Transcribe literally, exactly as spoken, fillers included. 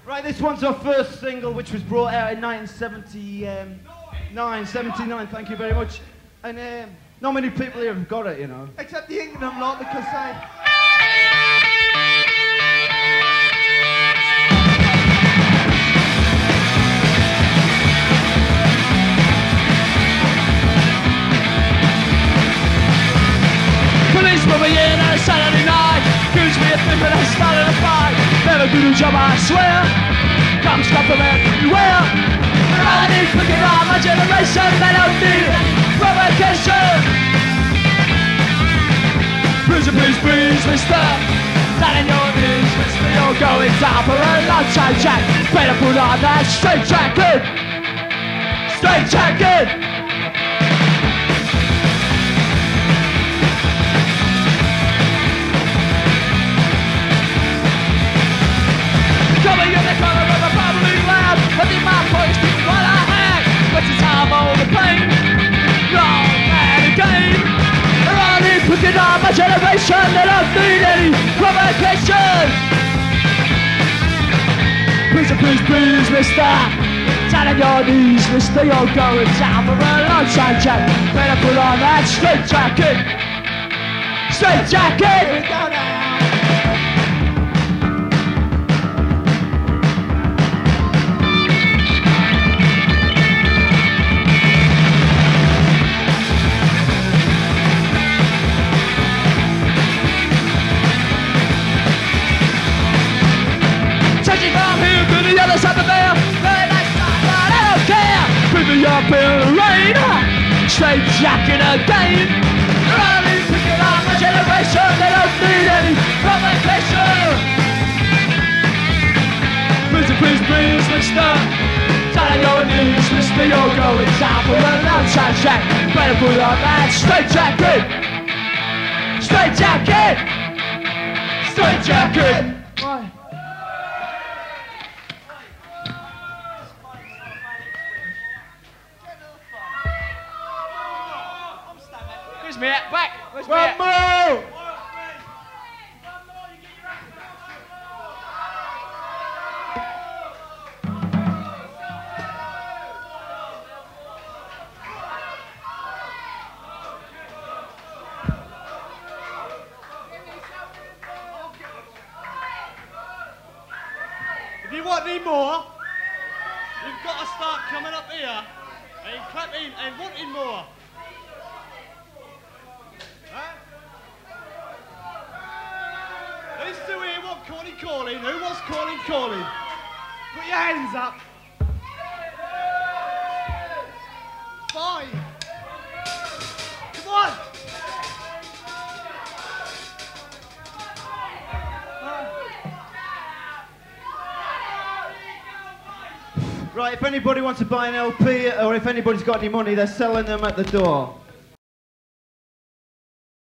Right, this one's our first single, which was brought out in nineteen seventy-nine, seventy-nine, thank you very much. And um, not many people here have got it, you know. Except the England lot, because they... Police put me in on a Saturday night, accused me of flipping and started a fight. Never do the job, I swear. Come stuff from everywhere. I need picking on my generation, they don't need provocation. Please, please, please, mister. Down in your knees, mister, you're going down for a long time, Jack. Better put on that straight jacket. Straight jacket. Coming in the corner of a bubbling loud, I did my voice to what I had. But it's time all the pain, wrong and again. Running, picking on my generation, they don't need any provocation. Please, please, please, mister. Down on your knees, mister, you're going down for a long time, Jack. Better put on that straight jacket. Straight jacket. Here we go now. Up in the rain, straight jacket again. Running, picking up my generation, they don't need any provocation. Please, please, please, mister. Down on your knees, mister, you're going down for a long time, Jack. Better put on that straight jacket. Straight jacket. Straight jacket. Right. Where's me at? Back! Where's me at? One more! If you want any more, you've got to start coming up here and clapping and wanting more. These two here want calling, calling. Who wants calling, calling? Put your hands up. Five. Come on. Right, if anybody wants to buy an L P or if anybody's got any money, they're selling them at the door.